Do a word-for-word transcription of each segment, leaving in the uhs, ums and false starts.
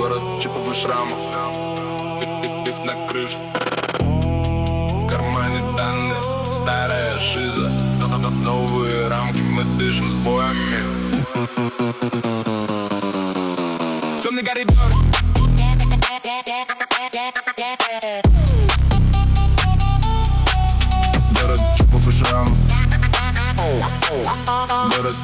Город чипов и шрамов, лифт на крыше, в кармане данные, старая шиза, новые рамки, мы дышим с боями. Темный коридор, город чипов и шрамов, город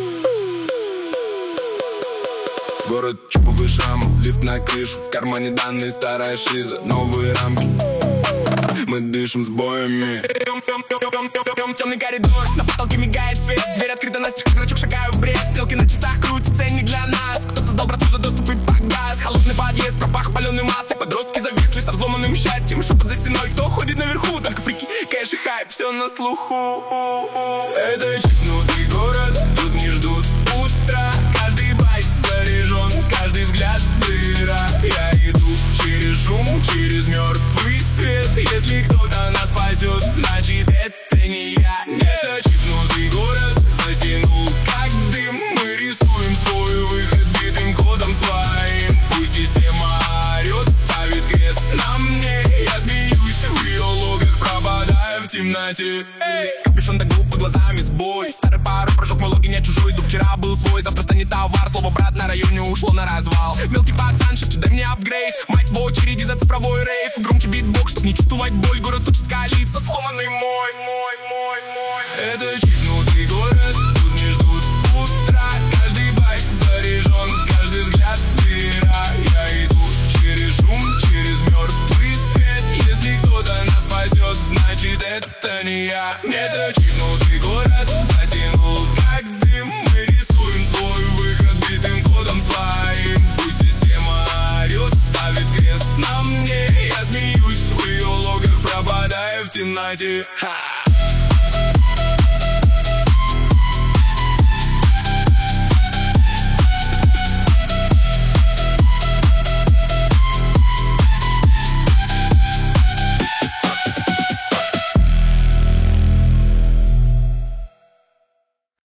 Город чипов и шрамов, лифт на крышу, в кармане данные, старая шиза, новые рамки, мы дышим с боями. Темный коридор, на потолке мигает свет, дверь открыта настежь, как зрачок, шагаю в бред. Стрелки на часах крутят, ценник для нас. Кто-то сдал брату за доступ и погас. Холодный подъезд, пропах паленой массой. Подростки зависли со взломанным счастьем. Шепот за стеной, кто ходит наверху? Только фрики, кэш и хайп, все на слуху. Это чипнутый город, тут не ждут утра. Каждый байт заряжен, каждый взгляд дыра. Я иду через шум, через мертвый свет. Если кто-то нас спасет, значит это не я. Это чипнутый город затянул как дым. Мы рисуем свой выход битым кодом своим. Пусть система орет, ставит крест на мне. Я смеюсь в ее логах, пропадаю в темноте. Эй, капюшон так глупо, глазами сбой. Старый пару прожег мой логин, я чужой. Дух вчера был свой, завтра станет товар. Слово брат на районе ушло на развал. Мелкий пацан шепчет, дай мне апгрейд. Мать в очереди за цифровой рейв. Громче битбокс, чтоб не чувствовать боль. Город учит скалиться, сломанный мой, мой, мой, мой. Это чипнутый город, тут не ждут утра. Каждый байт заряжен, каждый взгляд дыра. Я иду через шум, через мертвый свет. Если кто-то нас спасет, значит это не я. Это чипнутый город затянул как дым. Мы рисуем свой выход битым кодом своим. Пусть система орет, ставит крест на мне. Я смеюсь в ее логах, пропадаю в темноте. Ха!